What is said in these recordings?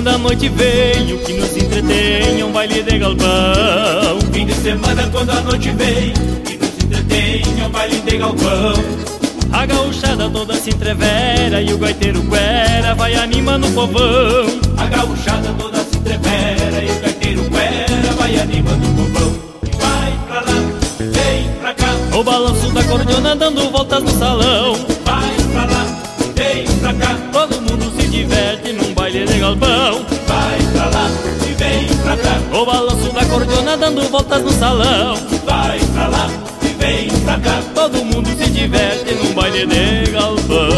quando a noite vem, o que nos entretém é um baile de galpão. Fim de semana quando a noite vem, o que nos entretém é um baile de galpão. A gauchada toda se entrevera e o gaiteiro quera vai animando o povão. A gauchada toda se entrevera e o gaiteiro quera vai animando o povão. E vai pra lá, vem pra cá, o balanço da cordiona dando voltas no salão. vai pra lá, vem pra cá, Todo mundo se diverte num baile de galpão. vai pra lá e vem pra cá, O balanço da cordiona dando voltas no salão. vai pra lá e vem pra cá. Todo mundo se diverte num baile de galpão.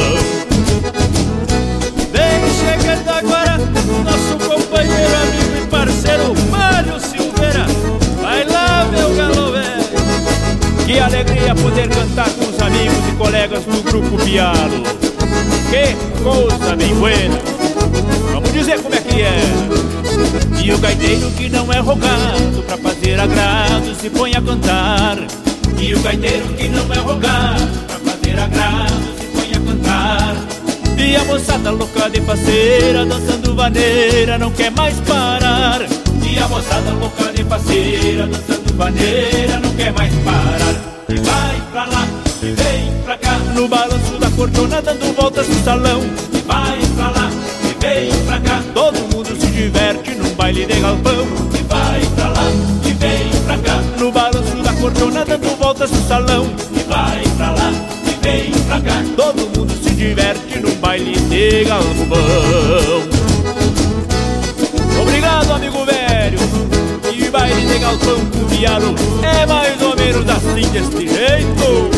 Vem chegando agora nosso companheiro, amigo e parceiro Mário Silveira. Vai lá, meu galo velho. Que alegria poder cantar com os amigos e colegas do Grupo Pialo. Que coisa bem buena. Vamos dizer como é que é. E o gaiteiro que não é rogado pra fazer agrado se põe a cantar. E o gaiteiro que não é rogado pra fazer agrado se põe a cantar. E a moçada louca de faceira dançando vaneira não quer mais parar. E a moçada louca de faceira dançando vaneira não quer mais parar. E vai pra lá e vem pra cá, No balanço da cordiona dando voltas no salão. e vai pra lá e vem pra cá, Todo mundo se diverte num baile de galpão. e vai pra lá e vem pra cá, No balanço da cordiona dando voltas no salão. e vai pra lá e vem pra cá. Todo mundo se diverte num baile de galpão. Obrigado, amigo velho. E baile de galpão com Pialo é mais ou menos assim, deste jeito.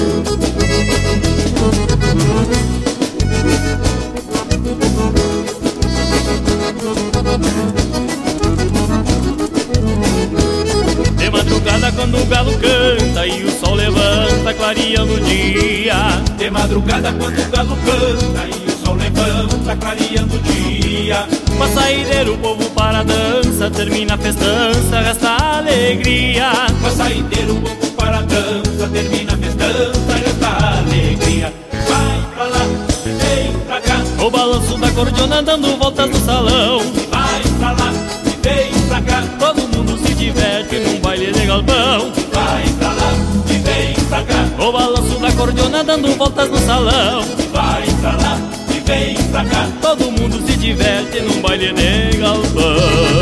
De madrugada quando o galo canta e o sol levanta clareando o dia. De madrugada quando o galo canta e o sol levanta clareando o dia. Com a saideira o povo para a dança, termina a festança, resta a alegria. Com a saideira o povo para a dança, termina a festança, resta a alegria. Vai pra lá, vem pra cá, O balanço da cordiona dando voltas no salão. vai pra lá e vem pra cá, Todo mundo se diverte num baile de galpão. vai pra lá e vem pra cá, O balanço da cordiona dando voltas no salão. vai pra lá e vem pra cá. Todo mundo se diverte num baile de galpão.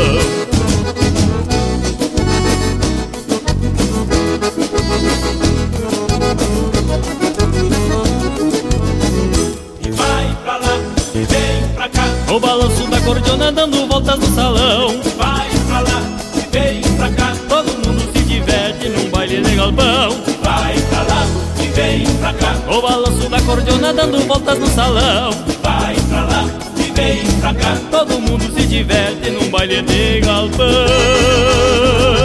E vai pra lá e vem pra cá, O balanço da cordiona dando voltas no salão. vai pra lá e vem pra cá, Todo mundo se diverte num baile de galpão. vai pra lá e vem pra cá, O balanço da cordiona dando voltas no salão. vai pra lá e vem pra cá. Todo mundo se diverte num baile de galpão.